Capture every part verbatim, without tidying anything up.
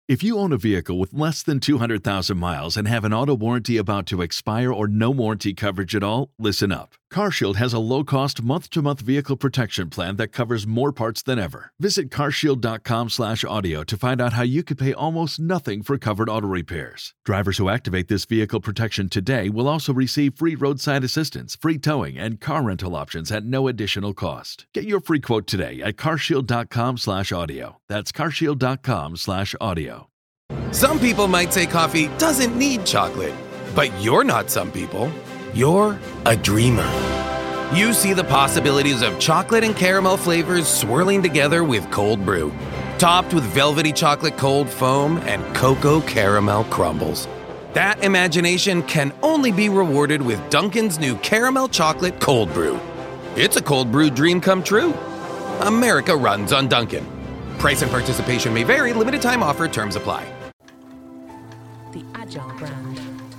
If you own a vehicle with less than two hundred thousand miles and have an auto warranty about to expire or no warranty coverage at all, listen up. CarShield has a low-cost month-to-month vehicle protection plan that covers more parts than ever. Visit carshield.com slash audio to find out how you could pay almost nothing for covered auto repairs. Drivers who activate this vehicle protection today will also receive free roadside assistance, free towing, and car rental options at no additional cost. Get your free quote today at carshield.com slash audio. That's carshield.com slash audio. Some people might say coffee doesn't need chocolate, but you're not some people. You're a dreamer. You see the possibilities of chocolate and caramel flavors swirling together with cold brew, topped with velvety chocolate cold foam and cocoa caramel crumbles. That imagination can only be rewarded with Dunkin's new caramel chocolate cold brew. It's a cold brew dream come true. America runs on Dunkin'. Price and participation may vary. Limited time offer. Terms apply. The Agile brand.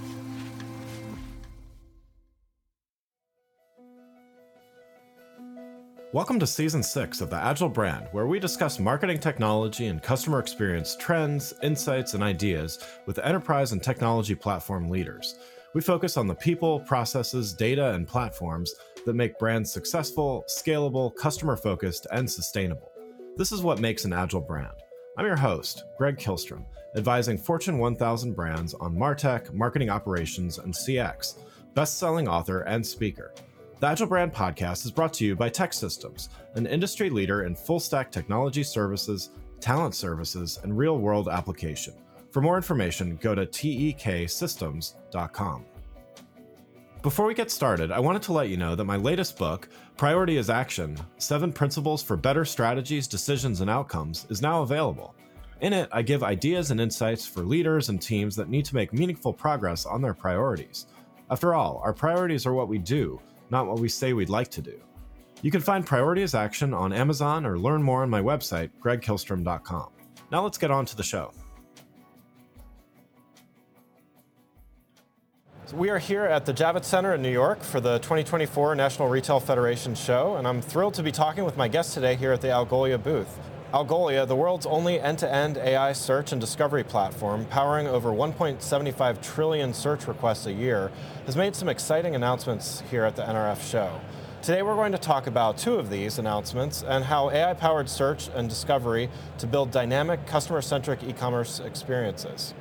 Welcome to Season six of the Agile brand, where we discuss marketing technology and customer experience trends, insights, and ideas with enterprise and technology platform leaders. We focus on the people, processes, data, and platforms that make brands successful, scalable, customer-focused, and sustainable. This is what makes an Agile brand. I'm your host, Greg Kihlstrom, advising Fortune one thousand brands on MarTech, marketing operations, and C X, best-selling author and speaker. The Agile Brand Podcast is brought to you by TEKsystems, an industry leader in full-stack technology services, talent services, and real-world application. For more information, go to tek systems dot com. Before we get started, I wanted to let you know that my latest book, Priority is Action: Seven Principles for Better Strategies, Decisions, and Outcomes, is now available. In it, I give ideas and insights for leaders and teams that need to make meaningful progress on their priorities. After all, our priorities are what we do, not what we say we'd like to do. You can find Priority is Action on Amazon or learn more on my website, greg kihlstrom dot com. Now let's get on to the show. So we are here at the Javits Center in New York for the twenty twenty-four National Retail Federation show, and I'm thrilled to be talking with my guest today here at the Algolia booth. Algolia, the world's only end-to-end A I search and discovery platform, powering over one point seven five trillion search requests a year, has made some exciting announcements here at the N R F show. Today we're going to talk about two of these announcements and how A I-powered search and discovery to build dynamic, customer-centric e-commerce experiences.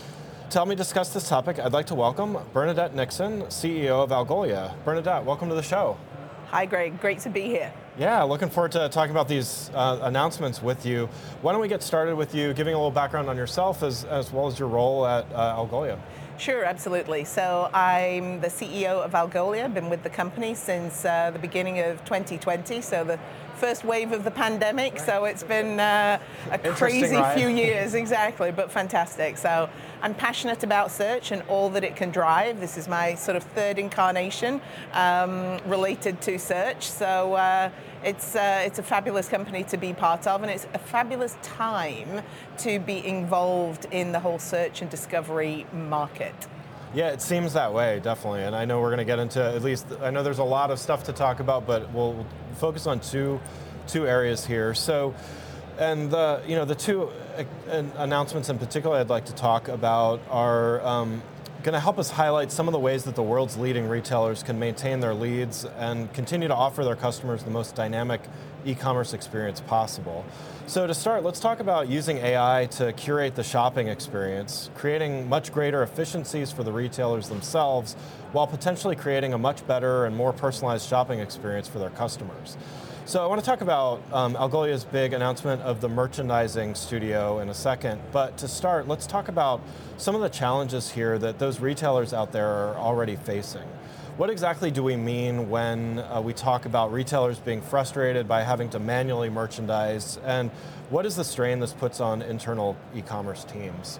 To help me discuss this topic, I'd like to welcome Bernadette Nixon, C E O of Algolia. Bernadette, welcome to the show. Hi, Greg. Great to be here. Yeah, looking forward to talking about these uh, announcements with you. Why don't we get started with you giving a little background on yourself as, as well as your role at uh, Algolia? Sure, absolutely. So I'm the C E O of Algolia. Been with the company since uh, the beginning of twenty twenty, so the first wave of the pandemic. So it's been uh, a crazy ride. few years, exactly, but fantastic. So I'm passionate about search and all that it can drive. This is my sort of third incarnation um, related to search. So uh, it's uh, it's a fabulous company to be part of, and it's a fabulous time to be involved in the whole search and discovery market. Yeah, it seems that way, definitely. And I know we're going to get into at least, I know there's a lot of stuff to talk about, but we'll focus on two two areas here. So, and the, you know, the two announcements in particular I'd like to talk about are um, going to help us highlight some of the ways that the world's leading retailers can maintain their leads and continue to offer their customers the most dynamic e-commerce experience possible. So to start, let's talk about using A I to curate the shopping experience, creating much greater efficiencies for the retailers themselves, while potentially creating a much better and more personalized shopping experience for their customers. So I want to talk about um, Algolia's big announcement of the merchandising studio in a second, but to start, let's talk about some of the challenges here that those retailers out there are already facing. What exactly do we mean when uh, we talk about retailers being frustrated by having to manually merchandise, and what is the strain this puts on internal e-commerce teams?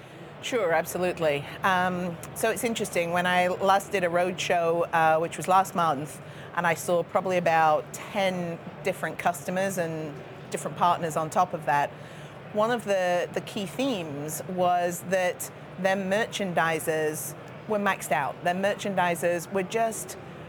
Sure, absolutely. Um, so it's interesting, when I last did a roadshow, uh, which was last month, and I saw probably about ten different customers and different partners on top of that, one of the, the key themes was that their merchandisers were maxed out. Their merchandisers were just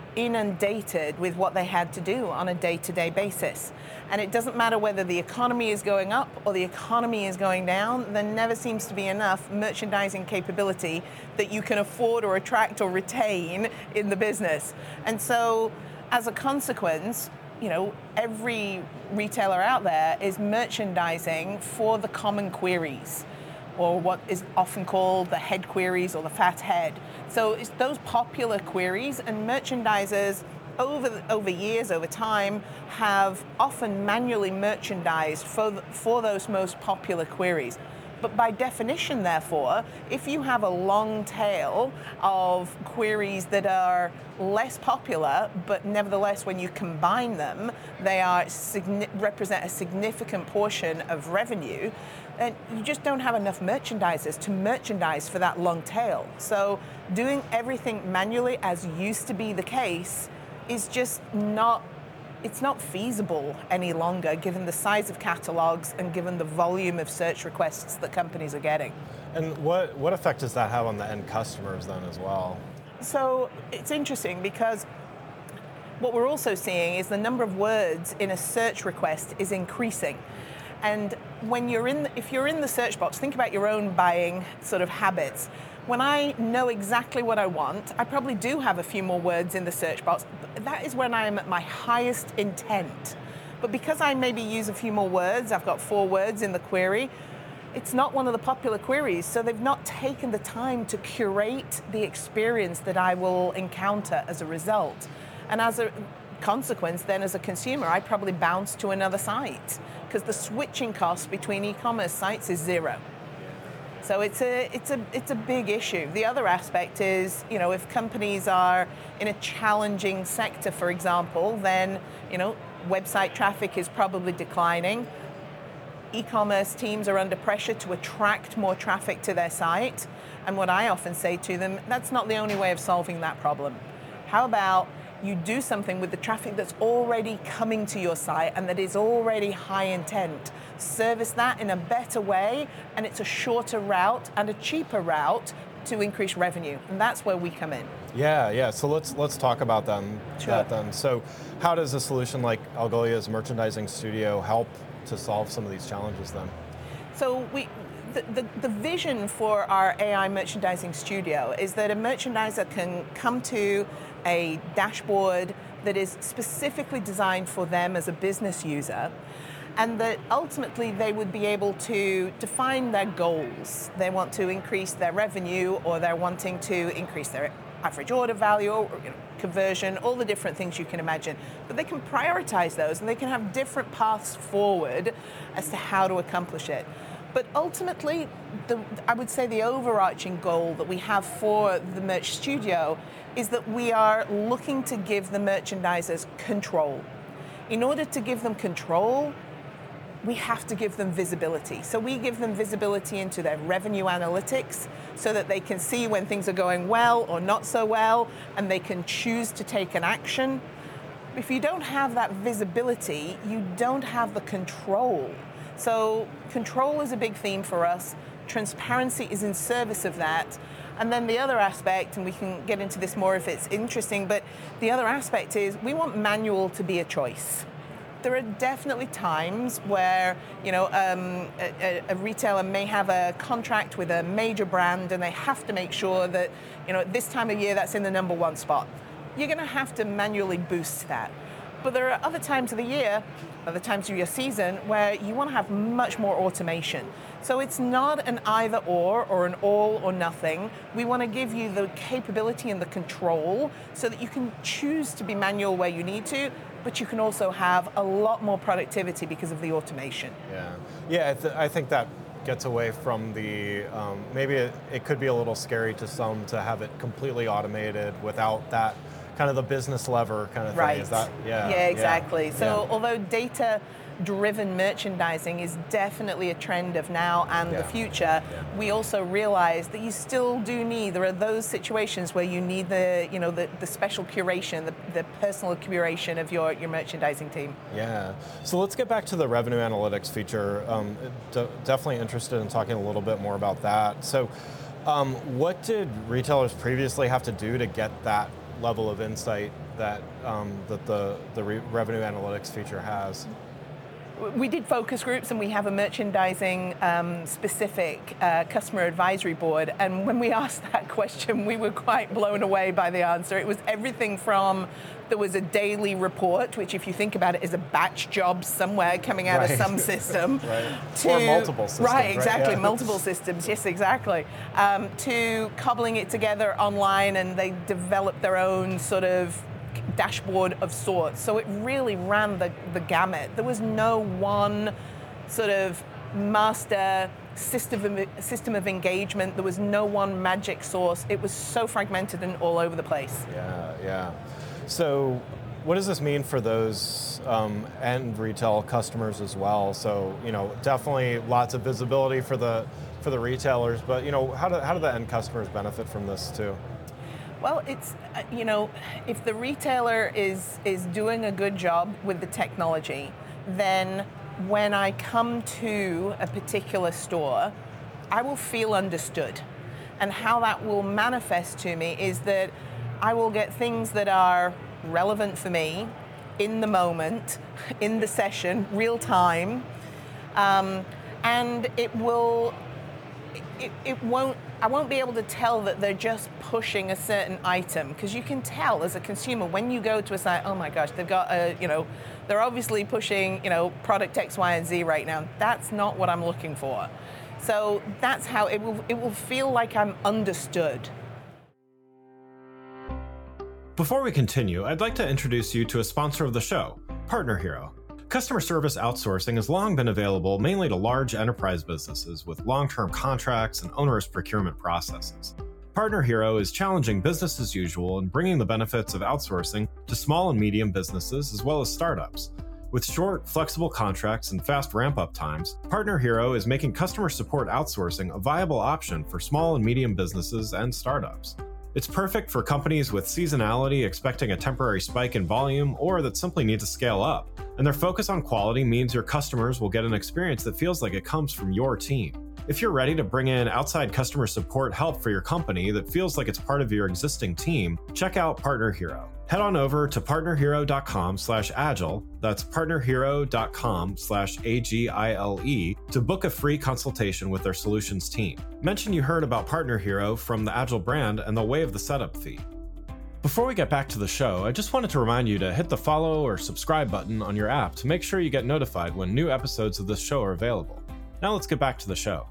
inundated with what they had to do on a day-to-day basis. And it doesn't matter whether the economy is going up or the economy is going down, there never seems to be enough merchandising capability that you can afford or attract or retain in the business. And so as a consequence, you know, every retailer out there is merchandising for the common queries, or what is often called the head queries or the fat head. So it's those popular queries, and merchandisers over over years, over time, have often manually merchandised for, for those most popular queries. But by definition, therefore, if you have a long tail of queries that are less popular, but nevertheless, when you combine them, they are signi- represent a significant portion of revenue, then you just don't have enough merchandisers to merchandise for that long tail. So doing everything manually, as used to be the case, is just not it's not feasible any longer, given the size of catalogs and given the volume of search requests that companies are getting. And what, what effect does that have on the end customers then as well? So it's interesting because what we're also seeing is the number of words in a search request is increasing. And when you're in, the, if you're in the search box, think about your own buying sort of habits. When I know exactly what I want, I probably do have a few more words in the search box. That is when I'm at my highest intent. But because I maybe use a few more words, I've got four words in the query, it's not one of the popular queries, so they've not taken the time to curate the experience that I will encounter as a result. And as a consequence, then as a consumer, I probably bounce to another site, because the switching cost between e-commerce sites is zero. So it's a it's a it's a big issue. The other aspect is, you know, if companies are in a challenging sector, for example, then, you know, website traffic is probably declining. E-commerce teams are under pressure to attract more traffic to their site. And what I often say to them, that's not the only way of solving that problem. How about you do something with the traffic that's already coming to your site and that is already high intent. Service that in a better way, and it's a shorter route and a cheaper route to increase revenue. And that's where we come in. Yeah, yeah. So let's let's talk about them, Sure. that then. So how does a solution like Algolia's Merchandising Studio help to solve some of these challenges then? So we, the, the, the vision for our A I Merchandising Studio is that a merchandiser can come to a dashboard that is specifically designed for them as a business user, and that ultimately they would be able to define their goals. They want to increase their revenue, or they're wanting to increase their average order value, or, you know, conversion, all the different things you can imagine. But they can prioritize those, and they can have different paths forward as to how to accomplish it. But ultimately, the, I would say the overarching goal that we have for the Merch Studio is that we are looking to give the merchandisers control. In order to give them control, we have to give them visibility. So we give them visibility into their revenue analytics so that they can see when things are going well or not so well, and they can choose to take an action. If you don't have that visibility, you don't have the control. So control is a big theme for us. Transparency is in service of that. And then the other aspect, and we can get into this more if it's interesting, but the other aspect is we want manual to be a choice. There are definitely times where, you know, um, a, a retailer may have a contract with a major brand and they have to make sure that, you know, at this time of year that's in the number one spot. You're going to have to manually boost that. But there are other times of the year, other times of your season, where you want to have much more automation. So it's not an either or or an all or nothing. We want to give you the capability and the control so that you can choose to be manual where you need to, but you can also have a lot more productivity because of the automation. Yeah, yeah. I, th- I think that gets away from the, um, maybe it, it could be a little scary to some to have it completely automated without that kind of the business lever kind of thing. Right. Is that, yeah. Yeah, exactly. Yeah. So yeah. although data-driven merchandising is definitely a trend of now and Yeah. the future, Yeah. we also realize that you still do need, there are those situations where you need the, you know, the, the special curation, the, the personal curation of your, your merchandising team. Yeah. So let's get back to the revenue analytics feature. Um, de- definitely interested in talking a little bit more about that. So um, what did retailers previously have to do to get that level of insight that um, that the the re revenue analytics feature has? We did focus groups, and we have a merchandising um, specific uh, customer advisory board. And when we asked that question, we were quite blown away by the answer. It was everything from, there was a daily report, which if you think about it is a batch job somewhere coming out right. of some system. right. To, or multiple systems. Right, exactly, right? yeah. multiple systems, yes, exactly. Um, to cobbling it together online, and they developed their own sort of dashboard of sorts. So it really ran the, the gamut. There was no one sort of master system of, system of engagement. There was no one magic source. It was so fragmented and all over the place. Yeah, yeah. So what does this mean for those um, end retail customers as well? So, you know, definitely lots of visibility for the for the retailers, but, you know, how do, how do the end customers benefit from this too? Well, it's, uh, you know, if the retailer is, is doing a good job with the technology, then when I come to a particular store, I will feel understood. And how that will manifest to me is that I will get things that are relevant for me in the moment, in the session, real time, um, and it will, it, it won't, I won't be able to tell that they're just pushing a certain item, because you can tell as a consumer when you go to a site, oh my gosh, they've got a, you know, they're obviously pushing, you know, product X, Y, and Z right now. That's not what I'm looking for. So that's how it will, it will feel like I'm understood. Before we continue, I'd like to introduce you to a sponsor of the show, Partner Hero. Customer service outsourcing has long been available mainly to large enterprise businesses with long-term contracts and onerous procurement processes. Partner Hero is challenging business as usual and bringing the benefits of outsourcing to small and medium businesses as well as startups. With short, flexible contracts and fast ramp-up times, Partner Hero is making customer support outsourcing a viable option for small and medium businesses and startups. It's perfect for companies with seasonality expecting a temporary spike in volume or that simply need to scale up. And their focus on quality means your customers will get an experience that feels like it comes from your team. If you're ready to bring in outside customer support help for your company that feels like it's part of your existing team, check out Partner Hero. Head on over to partnerhero.com slash agile, that's partnerhero.com slash A G I L E, to book a free consultation with their solutions team. Mention you heard about Partner Hero from the Agile brand and they'll waive the setup fee. Before we get back to the show, I just wanted to remind you to hit the follow or subscribe button on your app to make sure you get notified when new episodes of this show are available. Now let's get back to the show.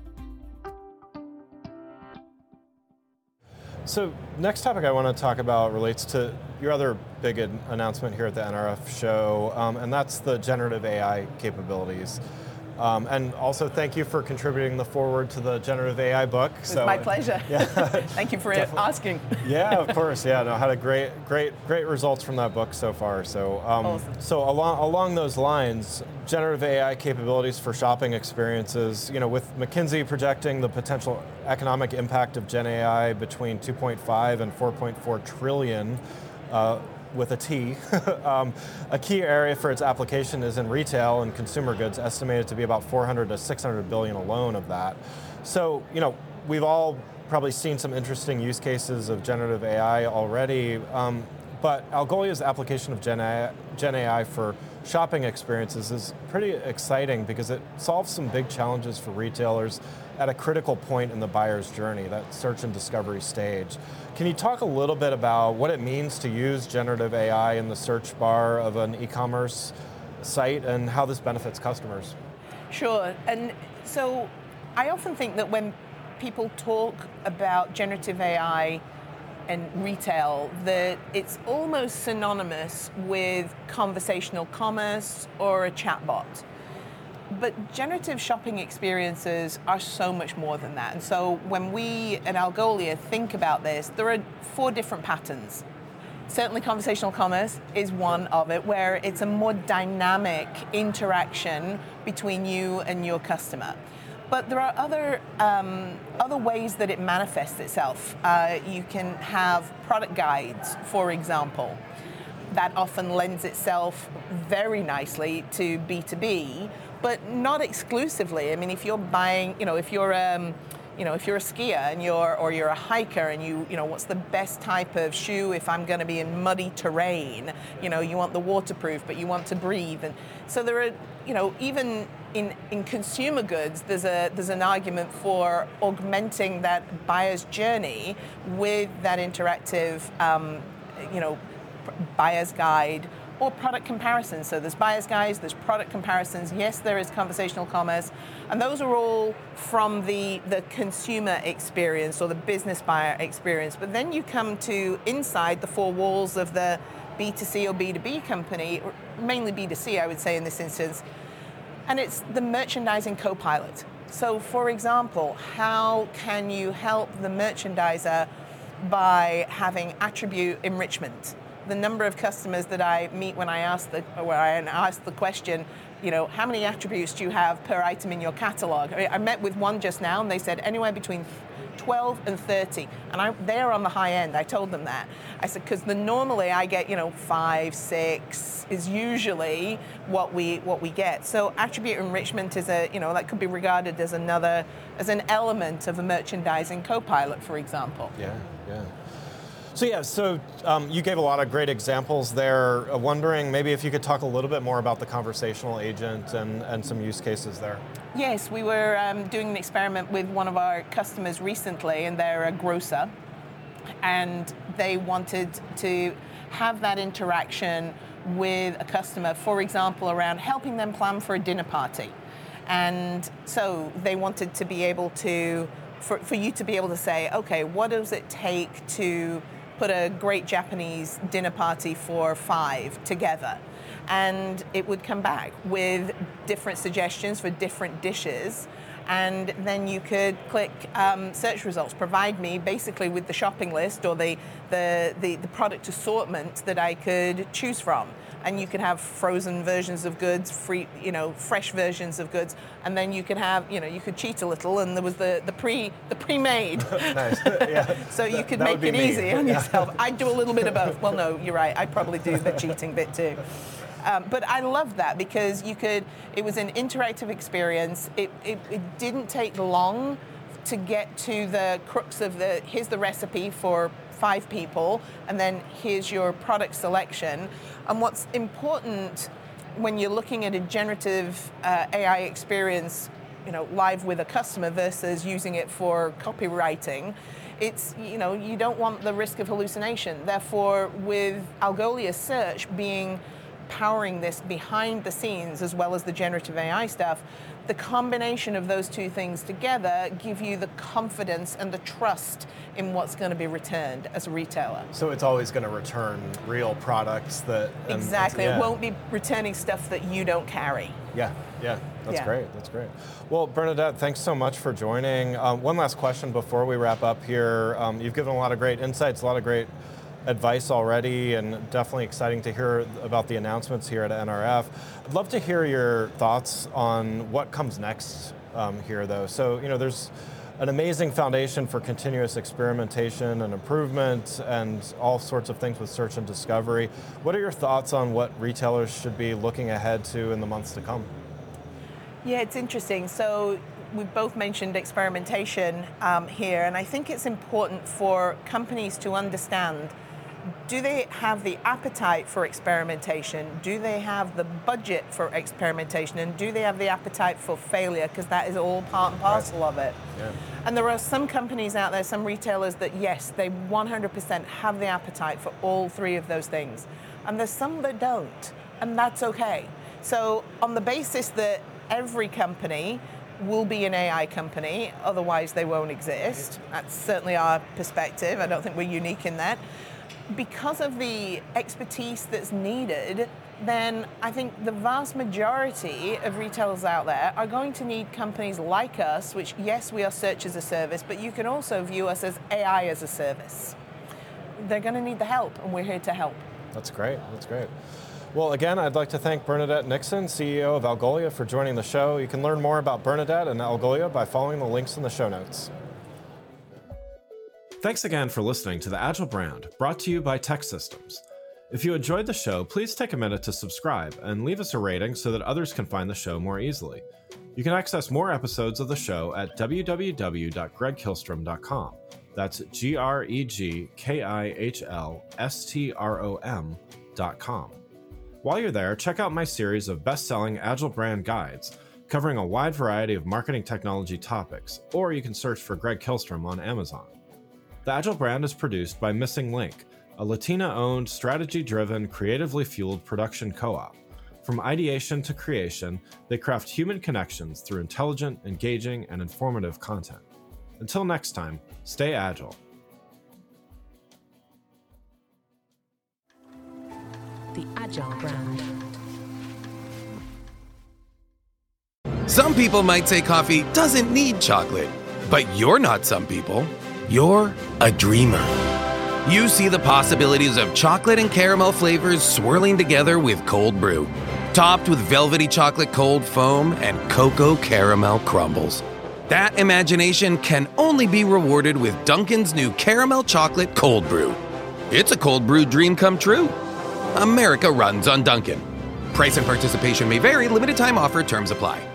So next topic I want to talk about relates to your other big an- announcement here at the N R F show, um, and that's the generative A I capabilities. Um, and also thank you for contributing the foreword to the generative A I book. It's so, my pleasure. Yeah. Thank you for asking. Yeah, of course. Yeah, no, had a great, great, great results from that book so far. So, um, awesome. so along along those lines, generative A I capabilities for shopping experiences. You know, with McKinsey projecting the potential economic impact of Gen A I between two point five and four point four trillion. Uh, with a T. um, a key area for its application is in retail and consumer goods, estimated to be about four hundred to six hundred billion alone of that. So, you know, we've all probably seen some interesting use cases of generative A I already, um, but Algolia's application of Gen A I, Gen A I for shopping experiences is pretty exciting because it solves some big challenges for retailers at a critical point in the buyer's journey, that search and discovery stage. Can you talk a little bit about what it means to use generative A I in the search bar of an e-commerce site and how this benefits customers? Sure, and so I often think that when people talk about generative A I and retail, that it's almost synonymous with conversational commerce or a chatbot. But generative shopping experiences are so much more than that. And so when we at Algolia think about this, there are four different patterns. Certainly conversational commerce is one of it, where it's a more dynamic interaction between you and your customer. But there are other um, other ways that it manifests itself. Uh, you can have product guides, for example. That often lends itself very nicely to B two B, but not exclusively. I mean, if you're buying, you know, if you're um, you know, if you're a skier and you're, or you're a hiker and you, you know, what's the best type of shoe if I'm going to be in muddy terrain? You know, you want the waterproof, but you want to breathe. And so there are, you know, even in, in consumer goods, there's a there's an argument for augmenting that buyer's journey with that interactive, um, you know, buyer's guide or product comparisons. So there's buyer's guides, there's product comparisons. Yes, there is conversational commerce, and those are all from the, the consumer experience or the business buyer experience. But then you come to inside the four walls of the B two C or B two B company, mainly B two C, I would say in this instance, and it's the merchandising co-pilot. So for example, how can you help the merchandiser by having attribute enrichment? The number of customers that I meet when I ask the, where I ask the question, you know, how many attributes do you have per item in your catalog? I mean, I met with one just now and they said anywhere between twelve and thirty, and I, they're on the high end. I told them that. I said, because the normally I get, you know, five, six is usually what we what we get. So attribute enrichment is a, you know, that could be regarded as another, as an element of a merchandising co-pilot, for example. Yeah, yeah. So yeah, so um, you gave a lot of great examples there. Uh, wondering maybe if you could talk a little bit more about the conversational agent and, and some use cases there. Yes, we were um, doing an experiment with one of our customers recently, and they're a grocer, and they wanted to have that interaction with a customer, for example, around helping them plan for a dinner party. And so they wanted to be able to, for, for you to be able to say, okay, what does it take to put a great Japanese dinner party for five together? And it would come back with different suggestions for different dishes. And then you could click um, search results, provide me basically with the shopping list or the, the, the, the product assortment that I could choose from. And you could have frozen versions of goods, free, you know, fresh versions of goods, and then you could have, you know, you could cheat a little, and there was the the pre the pre-made. Nice. Yeah. So you could that make it me. easy on yourself. I'd do a little bit of both. Well, no, you're right. I probably do the cheating bit too. Um, but I love that because you could. It was an interactive experience. It, it it didn't take long to get to the crux of the. Here's the recipe for five people, and then here's your product selection. And what's important when you're looking at a generative uh, A I experience, you know, live with a customer versus using it for copywriting, it's, you know, you don't want the risk of hallucination. Therefore, with Algolia Search being powering this behind the scenes as well as the generative A I stuff, the combination of those two things together give you the confidence and the trust in what's going to be returned as a retailer. So it's always going to return real products that... Um, exactly. yeah. It won't be returning stuff that you don't carry. Yeah, yeah. That's yeah. great. That's great. Well, Bernadette, thanks so much for joining. Um, one last question before we wrap up here. Um, you've given a lot of great insights, a lot of great advice already, and definitely exciting to hear about the announcements here at N R F. I'd love to hear your thoughts on what comes next um, here, though. So, you know, there's an amazing foundation for continuous experimentation and improvement and all sorts of things with search and discovery. What are your thoughts on what retailers should be looking ahead to in the months to come? Yeah, it's interesting. So we've both mentioned experimentation um, here, and I think it's important for companies to understand, do they have the appetite for experimentation? Do they have the budget for experimentation? And do they have the appetite for failure? Because that is all part and parcel right. of it. Yeah. And there are some companies out there, some retailers that, yes, they one hundred percent have the appetite for all three of those things. And there's some that don't, and that's okay. So on the basis that every company will be an A I company, otherwise they won't exist. That's certainly our perspective. I don't think we're unique in that. Because of the expertise that's needed, then I think the vast majority of retailers out there are going to need companies like us, which, yes, we are search as a service, but you can also view us as A I as a service. They're going to need the help, and we're here to help. That's great. That's great. Well, again, I'd like to thank Bernadette Nixon, C E O of Algolia, for joining the show. You can learn more about Bernadette and Algolia by following the links in the show notes. Thanks again for listening to The Agile Brand, brought to you by TEKsystems. If you enjoyed the show, please take a minute to subscribe and leave us a rating so that others can find the show more easily. You can access more episodes of the show at w w w dot greg kihlstrom dot com. That's G R E G K I H L S T R O M dot com. While you're there, check out my series of best-selling Agile brand guides covering a wide variety of marketing technology topics, or you can search for Greg Kihlstrom on Amazon. The Agile brand is produced by Missing Link, a Latina-owned, strategy-driven, creatively fueled production co-op. From ideation to creation, they craft human connections through intelligent, engaging, and informative content. Until next time, stay agile. The Agile brand. Some people might say coffee doesn't need chocolate, but you're not some people. You're a dreamer. You see the possibilities of chocolate and caramel flavors swirling together with cold brew, topped with velvety chocolate cold foam and cocoa caramel crumbles. That imagination can only be rewarded with Dunkin's new caramel chocolate cold brew. It's a cold brew dream come true. America runs on Dunkin'. Price and participation may vary. Limited time offer. Terms apply.